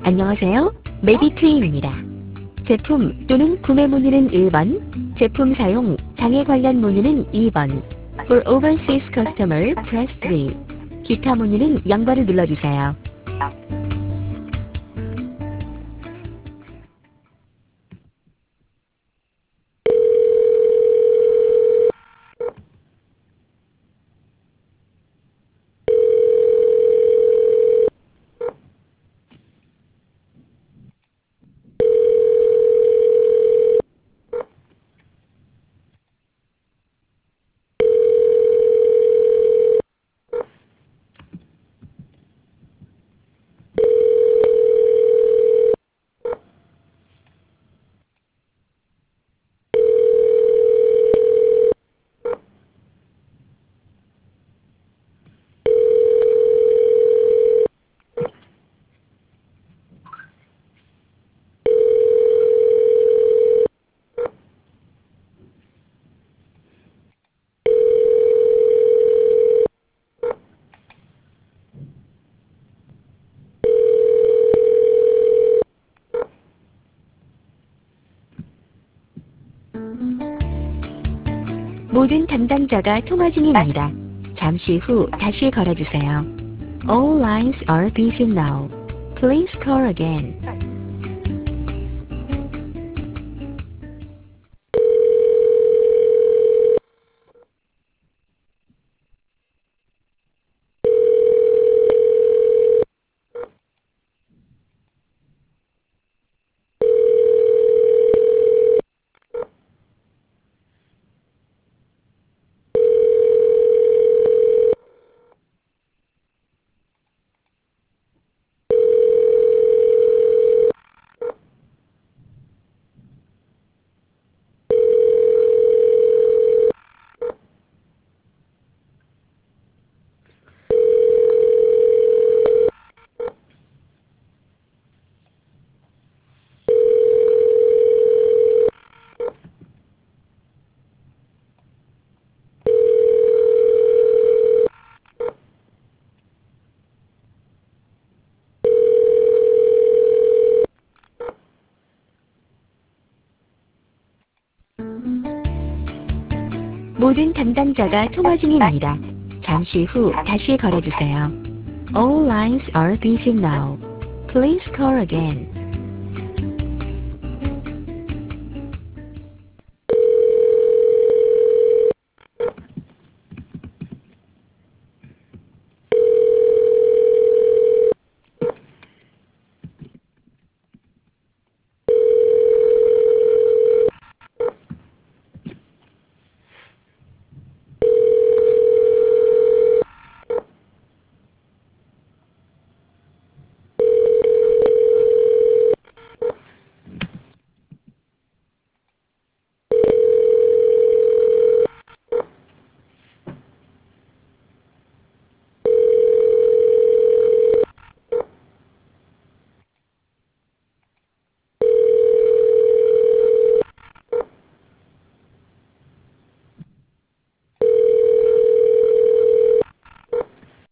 안녕하세요. 메디트리입니다. 제품 또는 구매 문의는 1번, 제품 사용 장애 관련 문의는 2번, For overseas customer, press 3. 기타 문의는 0번을 눌러주세요. 모든 담당자가 통화 중입니다. 잠시 후 다시 걸어주세요. All lines are busy now. Please call again. 모든 담당자가 통화 중입니다. 잠시 후 다시 걸어주세요. All lines are busy now. Please call again.